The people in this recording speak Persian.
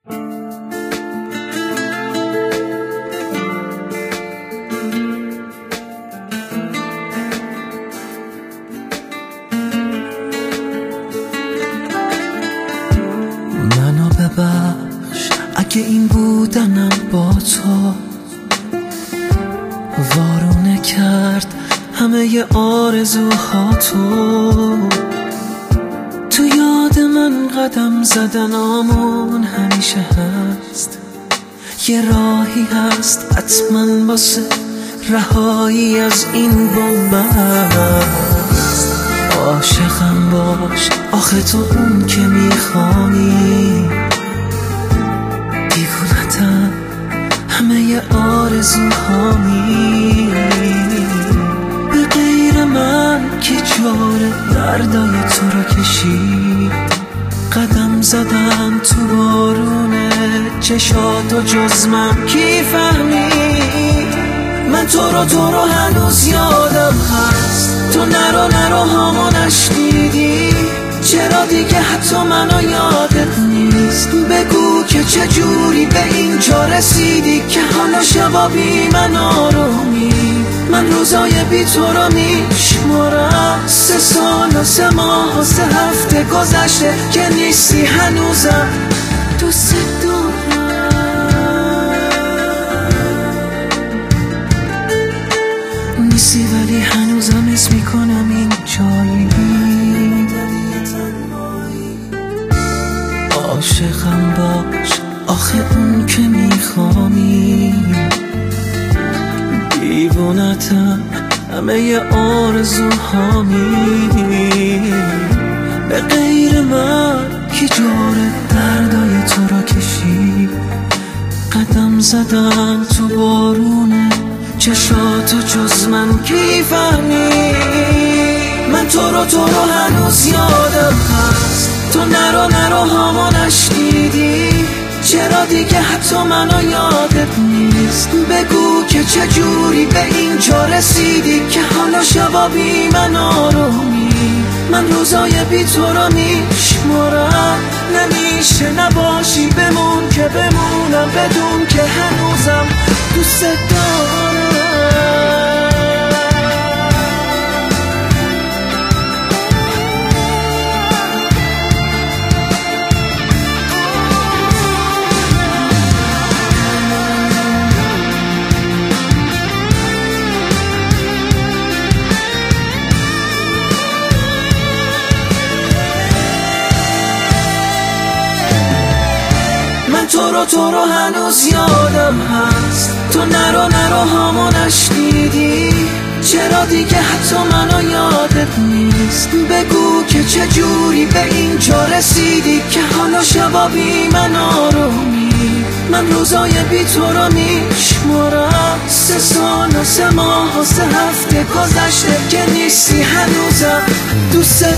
منو ببخش اگه این بودنم با تو وارونه کرد همه آرزوهاتو. تو یاد من قدم زدنامون همیشه هست، یه راهی هست حتما واسه رهایی از این بنبست. عاشقم باش آخه تو اون که میخوانی، دیوونتم همه آرزوهامی. به غیر من کی جاره دردای تو رو کشید؟ قدم زدم تو بارونه چشاتو جز من کی فهمید؟ من تو رو هنوز یادم هست، تو نرو هامو نشنیدی؟ چرا دیگه حتی منو یادت نیست؟ بگو که چجوری به اینجا رسیدی که حالا شبا بی من آرومی. من روزای بی تو رو میشمارم، 3 سال و 3 ماه و 3 هفته گذشته که نیستی هنوزم دوست دارم. نیستی ولی هنوزم حس میکنم این جایی. عاشقم باش آخه اون که میخوامی، دیوونتم همه آرزوهامی. به غیر من کی جاره دردای تو رو کشید؟ قدم زدم تو بارونه چشاتو جز من کی فهمید؟ من تو رو هنوز یادم هست، تو نرو هامو نشنیدی؟ چرا دیگه حتی منو یادت نیست؟ بگو که چجوری به اینجا رسیدی که حالا شبا بی من آرومی. من روزای بی تو رو میشمارم، نمیشه نباشی بمون که بمونم بدون که هنوزم دوست دارم. تو رو هنوز یادم هست، تو نرو هامو نشنیدی؟ چرا دیگه حتی منو یادت نیست؟ بگو که چجوری به اینجا رسیدی که حالا شبا بی من آرومی. من روزای بی تو رو میشمارم، 3 سال و 3 ماه و 3 هفته گذشته که نیستی هنوزم دوست